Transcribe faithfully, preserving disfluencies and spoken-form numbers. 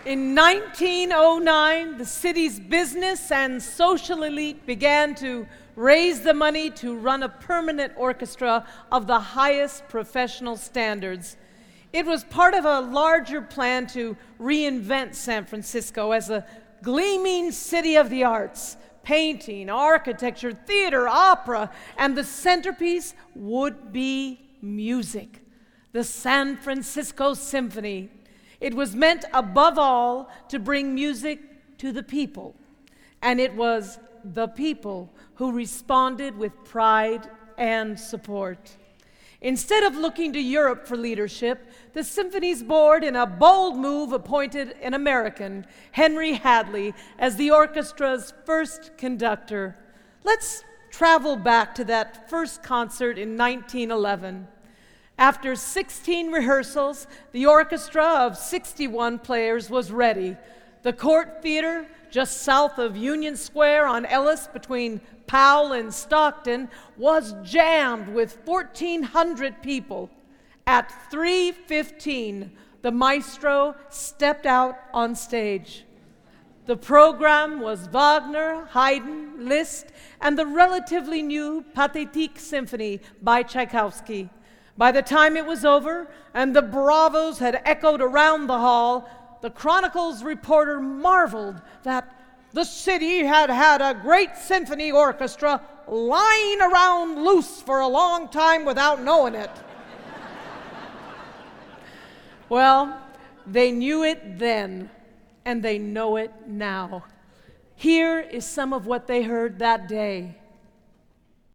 In nineteen oh nine, the city's business and social elite began to raise the money to run a permanent orchestra of the highest professional standards. It was part of a larger plan to reinvent San Francisco as a gleaming city of the arts, painting, architecture, theater, opera, and the centerpiece would be music, the San Francisco Symphony. It was meant, above all, to bring music to the people, and it was the people who responded with pride and support. Instead of looking to Europe for leadership, the Symphony's board, in a bold move, appointed an American, Henry Hadley, as the orchestra's first conductor. Let's travel back to that first concert in nineteen eleven. After sixteen rehearsals, the orchestra of sixty-one players was ready. The Court Theater, just south of Union Square on Ellis between Powell and Stockton, was jammed with fourteen hundred people. At three fifteen, the maestro stepped out on stage. The program was Wagner, Haydn, Liszt, and the relatively new Pathétique Symphony by Tchaikovsky. By the time it was over and the bravos had echoed around the hall, the Chronicle's reporter marveled that the city had had a great symphony orchestra lying around loose for a long time without knowing it. Well, they knew it then, and they know it now. Here is some of what they heard that day.